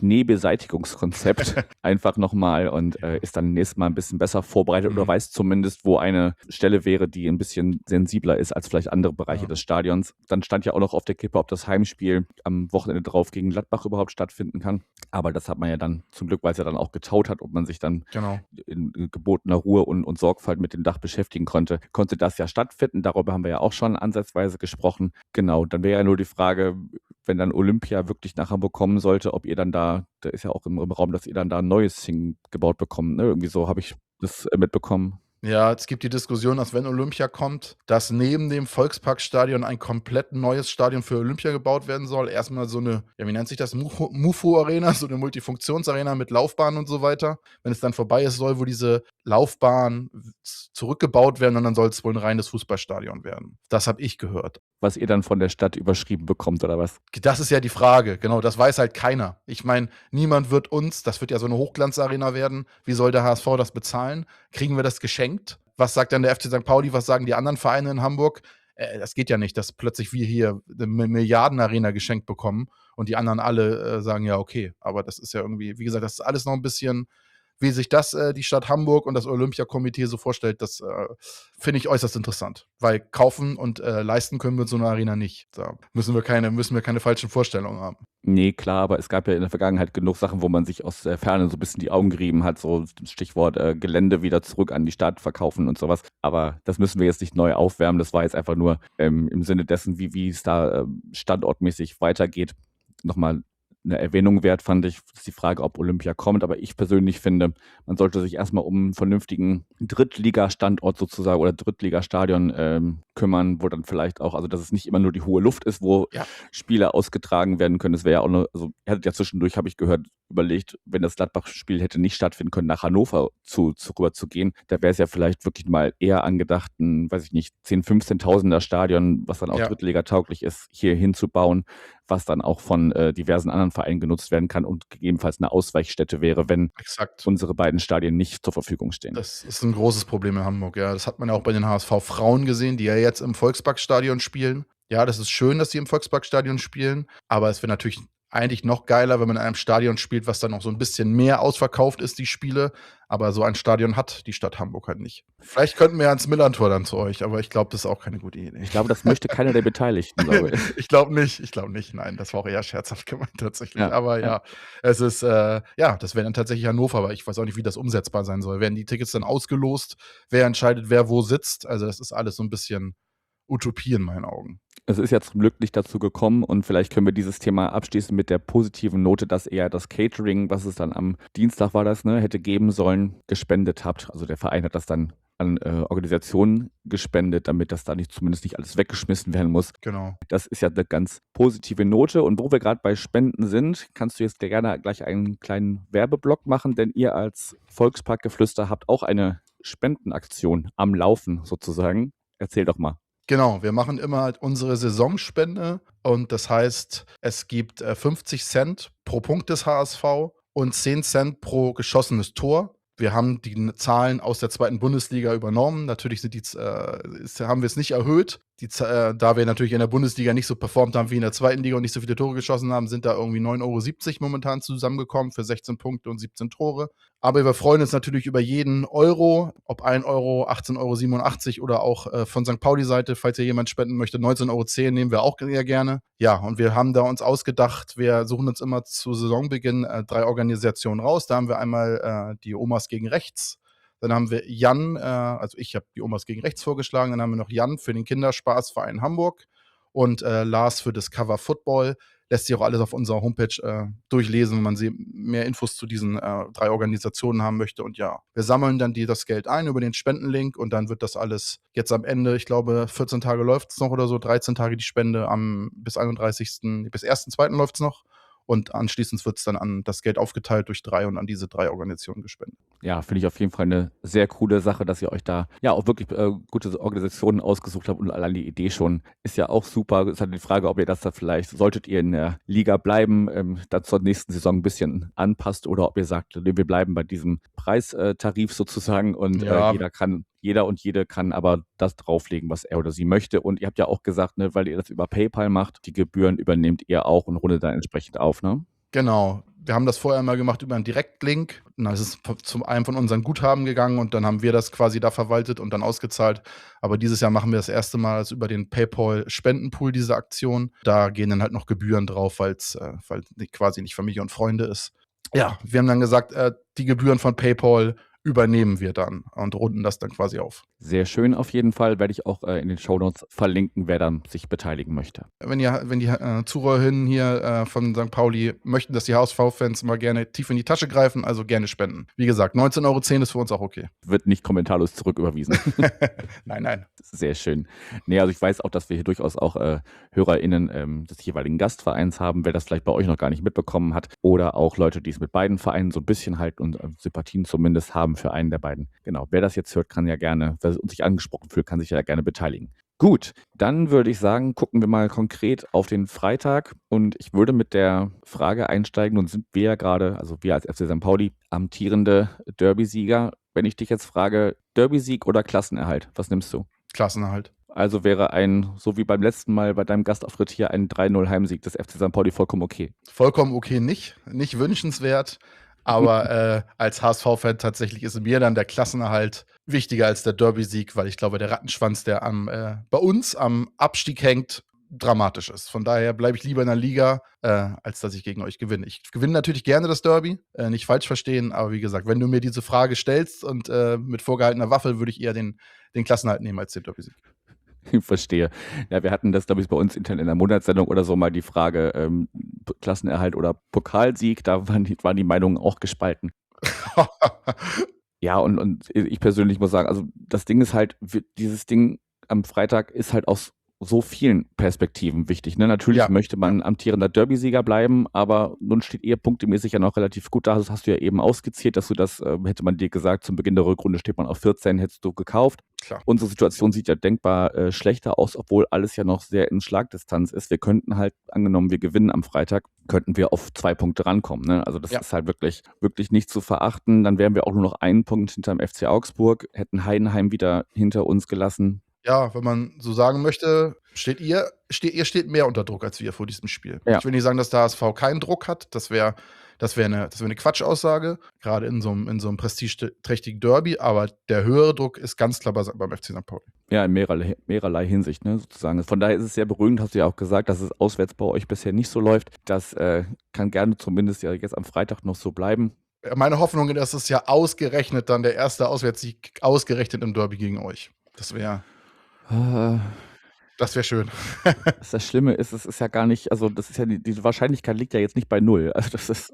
Schneebeseitigungskonzept einfach noch mal und, äh, ist dann nächstes Mal ein bisschen besser vorbereitet oder Mhm. weiß zumindest, wo eine Stelle wäre, die ein bisschen sensibler ist als vielleicht andere Bereiche Ja. des Stadions. Dann stand ja auch noch auf der Kippe, ob das Heimspiel am Wochenende drauf gegen Gladbach überhaupt stattfinden kann. Aber das hat man ja dann zum Glück, weil's ja dann auch getaut hat, ob man sich dann Genau. in in gebotener Ruhe und und Sorgfalt mit dem Dach beschäftigen konnte, konnte das ja stattfinden. Darüber haben wir ja auch schon ansatzweise gesprochen. Genau, dann wäre ja nur die Frage, wenn dann Olympia wirklich nach Hamburg kommen sollte, ob ihr dann da da ist ja auch im im Raum, dass ihr dann da 'n neues hingebaut bekommt, ne? Irgendwie so habe ich das, äh, mitbekommen. Ja, es gibt die Diskussion, dass wenn Olympia kommt, dass neben dem Volksparkstadion ein komplett neues Stadion für Olympia gebaut werden soll. Erst mal so 'ne, ja, wie nennt sich das, Mufo Mufo-Arena, so 'ne Multifunktionsarena mit Laufbahn und so weiter. Wenn es dann vorbei ist, soll wohl diese Laufbahn w z zurückgebaut werden und dann soll's wohl 'n reines Fußballstadion werden. Das habe ich gehört. Was ihr dann von der Stadt überschrieben bekommt oder was? G das ist ja die Frage, genau, das weiß halt keiner. Ich meine, niemand wird uns das wird ja so 'ne Hochglanzarena werden. Wie soll der H S V das bezahlen? Kriegen wir das geschenkt? Was sagt dann der F C Sankt Pauli? Was sagen die anderen Vereine in Hamburg? Äh, das geht ja nicht, dass plötzlich wir hier 'ne Mi Milliardenarena geschenkt bekommen und die anderen alle, äh, sagen: „Ja, okay." Aber das ist ja irgendwie, wie gesagt, das ist alles noch 'n bisschen, wie sich das, äh, die Stadt Hamburg und das Olympiakomitee so vorstellt, das, äh, finde ich äußerst interessant, weil kaufen und, äh, leisten können wir uns so 'ne Arena nicht. Da müssen wir keine müssen wir keine falschen Vorstellungen haben. Ne, klar, aber es gab ja in der Vergangenheit genug Sachen, wo man sich aus der Ferne so 'n bisschen die Augen gerieben hat, so Stichwort, äh, Gelände wieder zurück an die Stadt verkaufen und so was. Aber das müssen wir jetzt nicht neu aufwärmen. Das war jetzt einfach nur, ähm, im Sinne dessen, wie wie es da, ähm, standortmäßig weitergeht, noch mal 'ne Erwähnung wert, fand ich. Ist die Frage, ob Olympia kommt, aber ich persönlich finde, man sollte sich erst mal um 'n vernünftigen Drittligastandort sozusagen oder Drittligastadion, ähm, kümmern, wo dann vielleicht auch, also, dass es nicht immer nur die hohe Luft ist, wo Ja. Spiele ausgetragen werden können. Das wäre ja auch 'ne, also, ihr hattet ja zwischendurch, habe ich gehört, überlegt, wenn das Gladbach-Spiel hätte nicht stattfinden können, nach Hannover zu zu rüber zu gehen. Da wäre es ja vielleicht wirklich mal eher angedacht, 'n, weiß ich nicht, zehn fünfzehntausender Stadion, was dann auch Ja. drittligatauglich ist, hier hinzubauen, was dann auch von, äh, diversen anderen Vereinen genutzt werden kann und gegebenenfalls 'ne Ausweichstätte wäre, wenn Exakt. unsere beiden Stadien nicht zur Verfügung stehen. Das ist 'n großes Problem in Hamburg, ja. Das hat man ja auch bei den H S V-Frauen gesehen, die ja jetzt im Volksparkstadion spielen. Ja, das ist schön, dass sie im Volksparkstadion spielen, aber es wäre natürlich eigentlich noch geiler, wenn man in einem Stadion spielt, was dann noch so 'n bisschen mehr ausverkauft ist, die Spiele. Aber so ein Stadion hat die Stadt Hamburg halt nicht. Vielleicht könnten wir ja ans Millerntor dann zu euch, aber ich glaube, das ist auch keine gute Idee. Ich glaube, das möchte keiner der Beteiligten, glaube ich. Ich glaube nicht, ich glaube nicht. Nein, das war auch eher scherzhaft gemeint tatsächlich. Ja, Aber ja. ja, es ist, äh ja, das wäre dann tatsächlich Hannover, aber ich weiß auch nicht, wie das umsetzbar sein soll. Werden die Tickets dann ausgelost? Wer entscheidet, wer wo sitzt? Also, das ist alles so 'n bisschen Utopie in meinen Augen. Es ist ja zum Glück nicht dazu gekommen und vielleicht können wir dieses Thema abschließen mit der positiven Note, dass ihr ja das Catering, was es dann am Dienstag war das, ne, hätte geben sollen, gespendet habt. Also, der Verein hat das dann an, äh, Organisationen gespendet, damit das da nicht zumindest nicht alles weggeschmissen werden muss. Genau. Das ist ja 'ne ganz positive Note und wo wir grad bei Spenden sind, kannst du jetzt gerne gleich einen kleinen Werbeblock machen, denn ihr als Volksparkgeflüster habt auch eine Spendenaktion am Laufen sozusagen. Erzähl doch mal. Genau, wir machen immer halt unsere Saisonspende und das heißt, es gibt, äh, fünfzig Cent pro Punkt des H S V und zehn Cent pro geschossenes Tor. Wir haben die n Zahlen aus der zweiten Bundesliga übernommen. Natürlich sind die z äh, ist haben wir es nicht erhöht. Die Z äh, da wir natürlich in der Bundesliga nicht so performt haben wie in der zweiten Liga und nicht so viele Tore geschossen haben, sind da irgendwie neun Euro siebzig momentan zusammengekommen für sechzehn Punkte und siebzehn Tore. Aber wir freuen uns natürlich über jeden Euro, ob ein Euro, achtzehn Euro siebenundachtzig oder auch, äh, von Sankt Pauli-Seite, falls hier jemand spenden möchte, neunzehn Euro zehn nehmen wir auch sehr gerne. Ja, und wir haben da uns ausgedacht, wir suchen uns immer zu Saisonbeginn, äh, drei Organisationen raus. Da haben wir einmal, äh, die Omas gegen Rechts. Dann haben wir Jan, äh also, ich habe die Omas gegen Rechts vorgeschlagen. Dann haben wir noch Jan für den Kinderspaßverein Hamburg und, äh, Lars für Discover Football. Lässt sich auch alles auf unserer Homepage, äh, durchlesen, wenn man se mehr Infos zu diesen, äh, drei Organisationen haben möchte. Und ja, wir sammeln dann die das Geld ein über den Spendenlink und dann wird das alles jetzt am Ende, ich glaube, vierzehn Tage läuft's noch oder so, dreizehn Tage die Spende, am bis einunddreißigsten bis ersten zweiten läuft's noch. und anschließend wird es dann an das Geld aufgeteilt durch drei und an diese drei Organisationen gespendet. Ja, finde ich auf jeden Fall eine sehr coole Sache, dass ihr euch da ja auch wirklich äh, gute Organisationen ausgesucht habt und allein die Idee schon ist ja auch super. Es ist halt die Frage, ob ihr das da vielleicht, solltet ihr in der Liga bleiben, ähm, dann zur nächsten Saison ein bisschen anpasst oder ob ihr sagt, nee, wir bleiben bei diesem Preistarif sozusagen und Ja. äh, jeder kann, jeder und jede kann aber das drauflegen, was er oder sie möchte. Und ihr habt ja auch gesagt, ne, weil ihr das über PayPal macht, die Gebühren übernehmt ihr auch und rundet dann entsprechend auf, ne? Genau. Wir haben das vorher mal gemacht über einen Direktlink. Und dann ist es zu einem von unseren Guthaben gegangen und dann haben wir das quasi da verwaltet und dann ausgezahlt. Aber dieses Jahr machen wir das erste Mal also über den PayPal-Spendenpool diese Aktion. Da gehen dann halt noch Gebühren drauf, weil's, äh, weil es quasi nicht Familie und Freunde ist. Ja, wir haben dann gesagt, äh, die Gebühren von PayPal übernehmen wir dann und runden das dann quasi auf. Sehr schön auf jeden Fall. Werde ich auch äh, in den Shownotes verlinken, wer dann sich beteiligen möchte. Wenn, ihr, wenn die äh, Zuhörerinnen hier äh, von Sankt Pauli möchten, dass die H S V-Fans mal gerne tief in die Tasche greifen, also gerne spenden. Wie gesagt, neunzehn Euro zehn ist für uns auch okay. Wird nicht kommentarlos zurücküberwiesen. Nein, nein. Sehr schön. Nee, also ich weiß auch, dass wir hier durchaus auch äh, HörerInnen ähm, des jeweiligen Gastvereins haben, wer das vielleicht bei euch noch gar nicht mitbekommen hat. Oder auch Leute, die es mit beiden Vereinen so ein bisschen halt und äh, Sympathien zumindest haben für einen der beiden. Genau, wer das jetzt hört, kann ja gerne, wer sich angesprochen fühlt, kann sich ja gerne beteiligen. Gut, dann würde ich sagen, gucken wir mal konkret auf den Freitag und ich würde mit der Frage einsteigen und sind wir ja gerade, also wir als F C Sankt Pauli, amtierende Derby-Sieger. Wenn ich dich jetzt frage, Derby-Sieg oder Klassenerhalt, was nimmst du? Klassenerhalt. Also wäre ein, so wie beim letzten Mal bei deinem Gastauftritt hier, ein drei null Heimsieg des F C Sankt Pauli vollkommen okay. Vollkommen okay nicht, nicht wünschenswert, aber äh, als H S V-Fan tatsächlich ist mir dann der Klassenerhalt wichtiger als der Derby-Sieg, weil ich glaube, der Rattenschwanz, der am, äh, bei uns am Abstieg hängt, dramatisch ist. Von daher bleibe ich lieber in der Liga, äh, als dass ich gegen euch gewinne. Ich gewinne natürlich gerne das Derby, äh, nicht falsch verstehen, aber wie gesagt, wenn du mir diese Frage stellst und äh, mit vorgehaltener Waffe, würde ich eher den, den Klassenerhalt nehmen als den Derby-Sieg. Verstehe. Ja, wir hatten das, glaube ich, bei uns intern in der Monatssendung oder so mal die Frage, ähm, Klassenerhalt oder Pokalsieg, da waren die, waren die Meinungen auch gespalten. Ja, und, und ich persönlich muss sagen, also das Ding ist halt, dieses Ding am Freitag ist halt aus so vielen Perspektiven wichtig. Ne? Natürlich Ja. möchte man amtierender Derby-Sieger bleiben, aber nun steht ihr punktemäßig ja noch relativ gut da. Das hast du ja eben ausskizziert, dass du das, äh, hätte man dir gesagt, zum Beginn der Rückrunde steht man auf vierzehn, hättest du gekauft. Klar. Unsere Situation sieht ja denkbar äh, schlechter aus, obwohl alles ja noch sehr in Schlagdistanz ist. Wir könnten halt, angenommen wir gewinnen am Freitag, könnten wir auf zwei Punkte rankommen. Ne? Also das Ja. ist halt wirklich, wirklich nicht zu verachten. Dann wären wir auch nur noch einen Punkt hinterm F C Augsburg, hätten Heidenheim wieder hinter uns gelassen. Ja, wenn man so sagen möchte, steht ihr, steht, ihr steht mehr unter Druck als wir vor diesem Spiel. Ja. Ich will nicht sagen, dass der H S V keinen Druck hat. Das wäre das wär eine, das wär eine Quatschaussage, gerade in so einem in so einem prestigeträchtigen Derby. Aber der höhere Druck ist ganz klar bei- beim F C Sankt Pauli. Ja, in mehrerlei, mehrerlei Hinsicht, ne, sozusagen. Von daher ist es sehr beruhigend, hast du ja auch gesagt, dass es auswärts bei euch bisher nicht so läuft. Das äh, kann gerne zumindest ja jetzt am Freitag noch so bleiben. Meine Hoffnung ist es ja ausgerechnet dann der erste Auswärtssieg ausgerechnet im Derby gegen euch. Das wäre Äh, das wär schön. Das, das Schlimme ist, es ist ja gar nicht, also das ist ja, die, die Wahrscheinlichkeit liegt ja jetzt nicht bei null. Also das ist,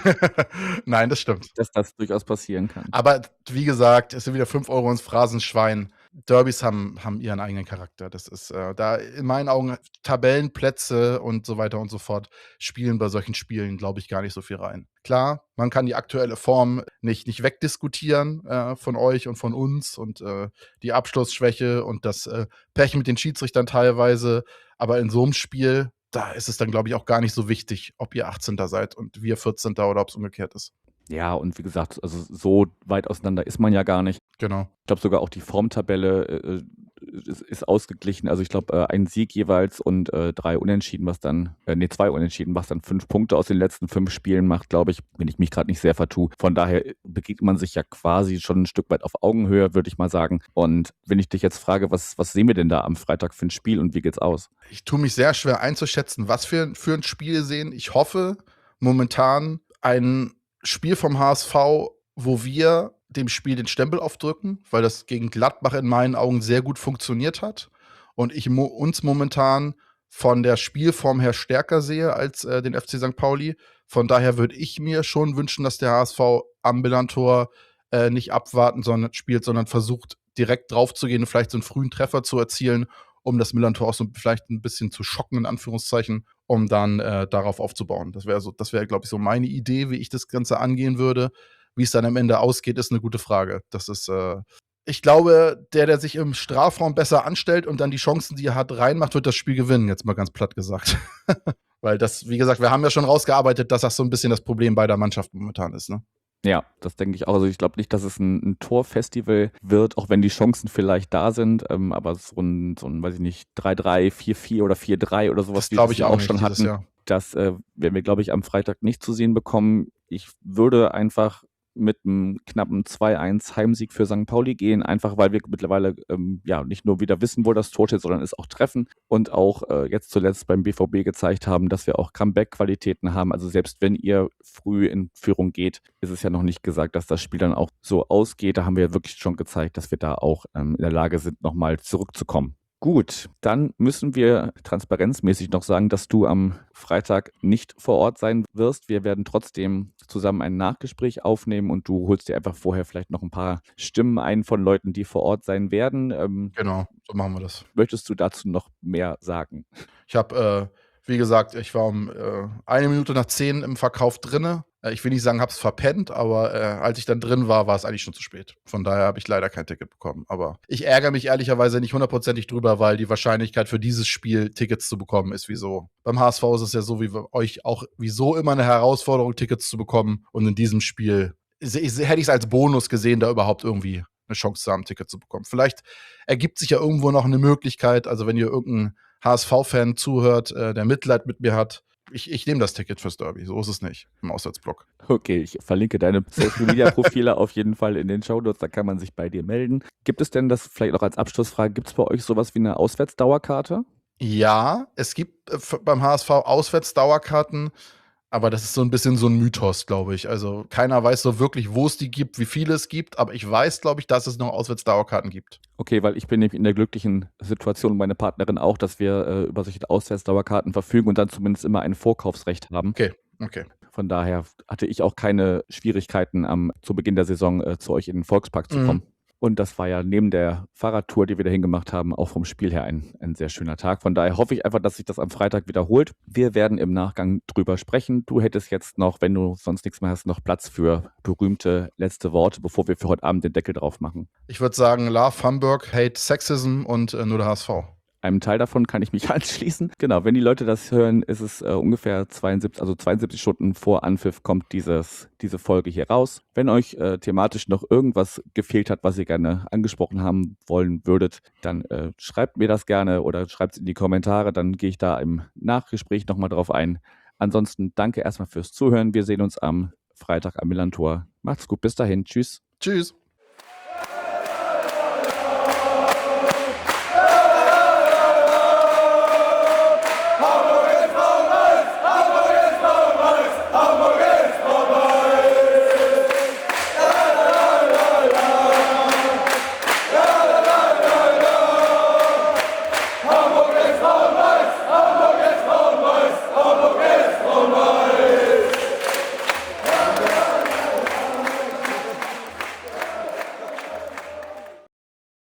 Nein, das stimmt. dass das durchaus passieren kann. Aber wie gesagt, es sind wieder fünf Euro ins Phrasenschwein. Derbys haben, haben ihren eigenen Charakter. Das ist äh, da in meinen Augen Tabellenplätze und so weiter und so fort spielen bei solchen Spielen, glaube ich, gar nicht so viel rein. Klar, man kann die aktuelle Form nicht, nicht wegdiskutieren äh, von euch und von uns und äh, die Abschlussschwäche und das äh, Pech mit den Schiedsrichtern teilweise. Aber in so einem Spiel, da ist es dann, glaube ich, auch gar nicht so wichtig, ob ihr achtzehnter seid und wir vierzehnter oder ob es umgekehrt ist. Ja, und wie gesagt, also so weit auseinander ist man ja gar nicht. Genau. Ich glaube sogar auch die Formtabelle äh, ist, ist ausgeglichen. Also ich glaube, äh, ein Sieg jeweils und äh, drei Unentschieden, was dann, äh, nee, zwei Unentschieden, was dann fünf Punkte aus den letzten fünf Spielen macht, glaube ich, wenn ich mich gerade nicht sehr vertue. Von daher begegnet man sich ja quasi schon ein Stück weit auf Augenhöhe, würde ich mal sagen. Und wenn ich dich jetzt frage, was, was sehen wir denn da am Freitag für ein Spiel und wie geht's aus? Ich tue mich sehr schwer einzuschätzen, was wir für ein Spiel sehen. Ich hoffe momentan ein Spiel vom H S V, wo wir dem Spiel den Stempel aufdrücken, weil das gegen Gladbach in meinen Augen sehr gut funktioniert hat und ich mo- uns momentan von der Spielform her stärker sehe als äh, den F C Sankt Pauli. Von daher würde ich mir schon wünschen, dass der H S V am Millantor äh, nicht abwarten sondern spielt, sondern versucht direkt drauf zu gehen und vielleicht so einen frühen Treffer zu erzielen, um das Millantor auch so vielleicht ein bisschen zu schocken, in Anführungszeichen, um dann äh, darauf aufzubauen. Das wäre so, das wäre, glaube ich, so meine Idee, wie ich das Ganze angehen würde. Wie es dann am Ende ausgeht, ist eine gute Frage. Das ist, äh, ich glaube, der, der sich im Strafraum besser anstellt und dann die Chancen, die er hat, reinmacht, wird das Spiel gewinnen, jetzt mal ganz platt gesagt. Weil das, wie gesagt, wir haben ja schon rausgearbeitet, dass das so ein bisschen das Problem beider Mannschaften momentan ist, ne? Ja, das denke ich auch. Also ich glaube nicht, dass es ein, ein Torfestival wird, auch wenn die Chancen vielleicht da sind. Ähm, aber so ein, so ein, weiß ich nicht, drei drei, vier vier oder vier drei oder sowas, Das glaube ich wir auch nicht schon dieses hatten, Jahr. das äh, werden wir, glaube ich, am Freitag nicht zu sehen bekommen. Ich würde einfach mit einem knappen zwei eins Heimsieg für Sankt Pauli gehen, einfach weil wir mittlerweile ähm, ja nicht nur wieder wissen, wo das Tor steht, sondern es auch treffen und auch äh, jetzt zuletzt beim B V B gezeigt haben, dass wir auch Comeback-Qualitäten haben. Also selbst wenn ihr früh in Führung geht, ist es ja noch nicht gesagt, dass das Spiel dann auch so ausgeht. Da haben wir ja wirklich schon gezeigt, dass wir da auch ähm, in der Lage sind, nochmal zurückzukommen. Gut, dann müssen wir transparenzmäßig noch sagen, dass du am Freitag nicht vor Ort sein wirst. Wir werden trotzdem zusammen ein Nachgespräch aufnehmen und du holst dir einfach vorher vielleicht noch ein paar Stimmen ein von Leuten, die vor Ort sein werden. Ähm, Genau, so machen wir das. möchtest du dazu noch mehr sagen? Ich habe, äh, wie gesagt, ich war um äh, eine Minute nach zehn im Verkauf drinne. Äh, ich will nicht sagen, habe es verpennt, aber äh, als ich dann drin war, war es eigentlich schon zu spät. Von daher habe ich leider kein Ticket bekommen. Aber ich ärgere mich ehrlicherweise nicht hundertprozentig drüber, weil die Wahrscheinlichkeit für dieses Spiel Tickets zu bekommen ist wieso. Beim H S V ist es ja so wie bei euch auch wieso immer eine Herausforderung, Tickets zu bekommen. Und in diesem Spiel se- se- hätte ich es als Bonus gesehen, da überhaupt irgendwie eine Chance zu haben, ein Ticket zu bekommen. Vielleicht ergibt sich ja irgendwo noch eine Möglichkeit, also wenn ihr irgendein H S V-Fan zuhört, äh, der Mitleid mit mir hat, ich, ich nehme das Ticket fürs Derby. So ist es nicht im Auswärtsblock. Okay, ich verlinke deine Social-Media-Profile auf jeden Fall in den Shownotes, da kann man sich bei dir melden. Gibt es denn das vielleicht noch als Abschlussfrage, gibt es bei euch sowas wie eine Auswärtsdauerkarte? Ja, es gibt äh, f- beim H S V Auswärtsdauerkarten, aber das ist so ein bisschen so ein Mythos, glaube ich. Also keiner weiß so wirklich, wo es die gibt, wie viele es gibt, aber ich weiß, glaube ich, dass es noch Auswärtsdauerkarten gibt. Okay, weil ich bin nämlich in der glücklichen Situation, meine Partnerin auch, dass wir äh, über solche Auswärtsdauerkarten verfügen und dann zumindest immer ein Vorkaufsrecht haben. Okay, okay. Von daher hatte ich auch keine Schwierigkeiten, am, zu Beginn der Saison äh, zu euch in den Volkspark zu Mhm. kommen. Und das war ja neben der Fahrradtour, die wir dahin gemacht haben, auch vom Spiel her ein, ein sehr schöner Tag. Von daher hoffe ich einfach, dass sich das am Freitag wiederholt. Wir werden im Nachgang drüber sprechen. Du hättest jetzt noch, wenn du sonst nichts mehr hast, noch Platz für berühmte letzte Worte, bevor wir für heute Abend den Deckel drauf machen. Ich würde sagen, Love Hamburg, Hate Sexism und äh, nur der H S V. Einem Teil davon kann ich mich anschließen. Genau, wenn die Leute das hören, ist es äh, ungefähr zweiundsiebzig, also zweiundsiebzig Stunden vor Anpfiff kommt dieses, diese Folge hier raus. Wenn euch äh, thematisch noch irgendwas gefehlt hat, was ihr gerne angesprochen haben wollen würdet, dann äh, schreibt mir das gerne oder schreibt es in die Kommentare, dann gehe ich da im Nachgespräch nochmal drauf ein. Ansonsten danke erstmal fürs Zuhören. Wir sehen uns am Freitag am Millantor. Macht's gut, bis dahin. Tschüss. Tschüss.